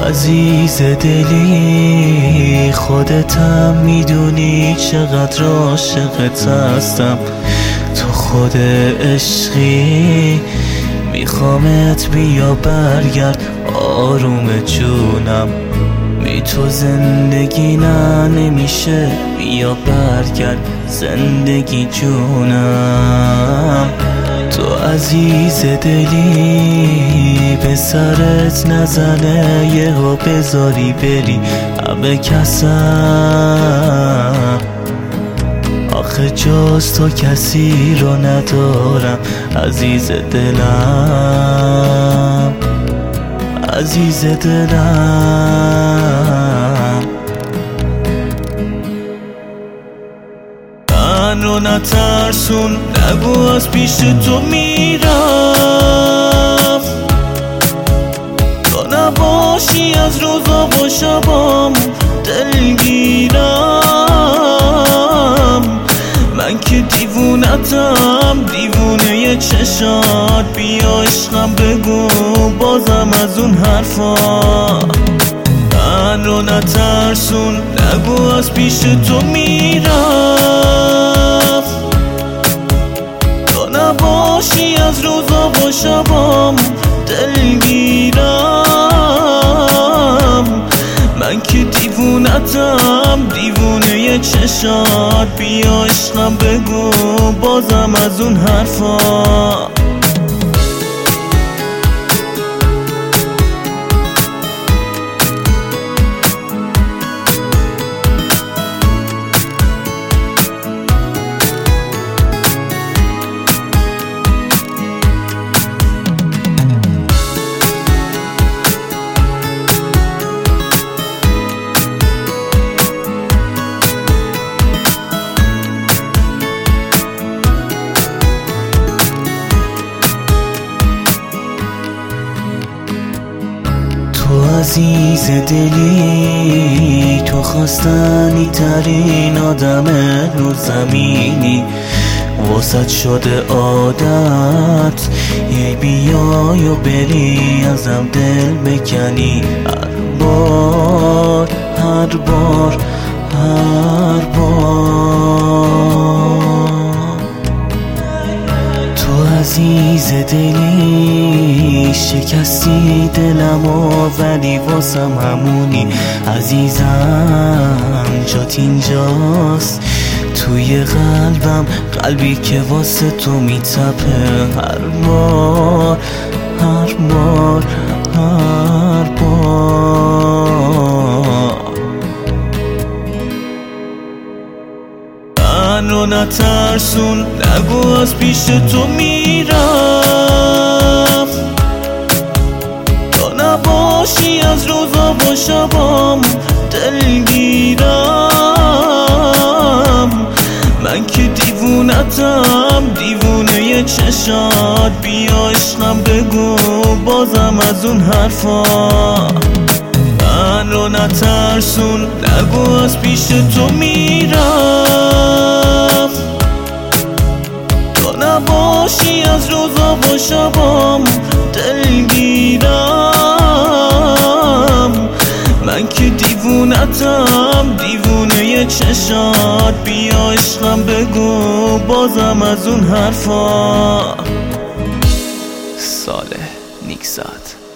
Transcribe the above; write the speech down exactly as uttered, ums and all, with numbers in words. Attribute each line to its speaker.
Speaker 1: عزیز دلی خودتم میدونی چقدر عاشقت هستم، تو خود عشقی میخوامت بیا برگرد آروم جونم، بی تو زندگی نه نمیشه، بیا برگرد زندگی جونم. تو عزیز دلی به سرت نزنه یهو بذاری بری همه کسم، آخه جز تو کسی رو ندارم عزیز دلم، عزیز دلم. من رو نترسون، نگو از پیش تو میرم، تو نباشی از روزا با شبام دلگیرم، من که دیوونتم دیوونه چشات، بیا عشقم بگو بازم از اون حرفا. من رو نترسون، نگو از پیش تو میرم، تو نباشی از روزا با شبام دلگیرم، من که دیوونتم دیوونه چشات، بیا عشقم بگو بازم از اون حرفا. تو عزیز دلی تو خواستنی ترین آدم رو زمینی، واسط شده عادت ای بیای و بری ازم دل بکنی، هر بار هر بار هر بار. تو عزیز دلی شکستی دلمو ولی واسم همونی، عزیزم جات اینجاست توی قلبم، قلبی که واسه تو میتپه هر بار هر بار هر بار. من رو نترسون، نگو از پیش تو میرم، تو نباشی از روزا با شبام دلگیرم، من که دیوونتم دیوونه چشات، بیا عشقم بگو بازم از اون حرفا. من رو نترسون، نگو از پیش تو میرم، تو نباشی از روزا با شبام دلگیرم، من که دیوونتم دیوونه چشات، بیا عشقم بگو بازم از اون حرفا. صالح نیکزاد.